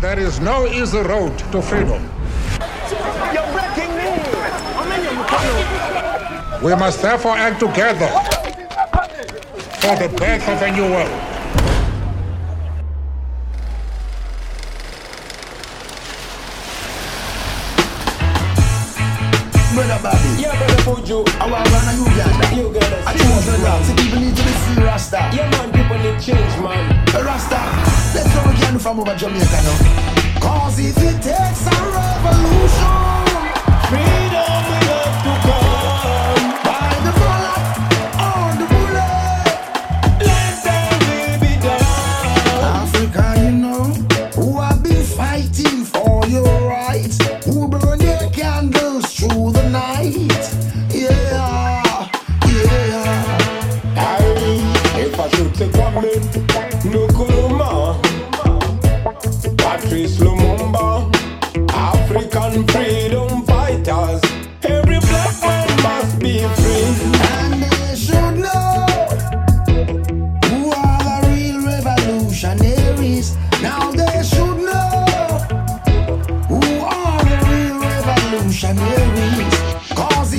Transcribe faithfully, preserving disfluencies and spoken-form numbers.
There is no easy road to freedom. You're breaking me. We must therefore act together for the birth of a new world. Brother Bobby, Yeah, brother Fuju. I want to run a Uganda. Uganda. I choose the route. So people need to be free Rasta. Yeah, man, people need change, man. Rasta, let's go again from over Jamaica now. Cause if it takes a revolution, Freedom will have to come. by the bullet, on the bullet. Let that will be done. Africa, you know, who have been fighting for your rights, who burn their candles through the night. Yeah, yeah. Aye, if I should take one name, Nkrumah, Patrice Lumumba, African freedom fighters. Every black man must be free. And they should know who are the real revolutionaries. Now they should know who are the real revolutionaries.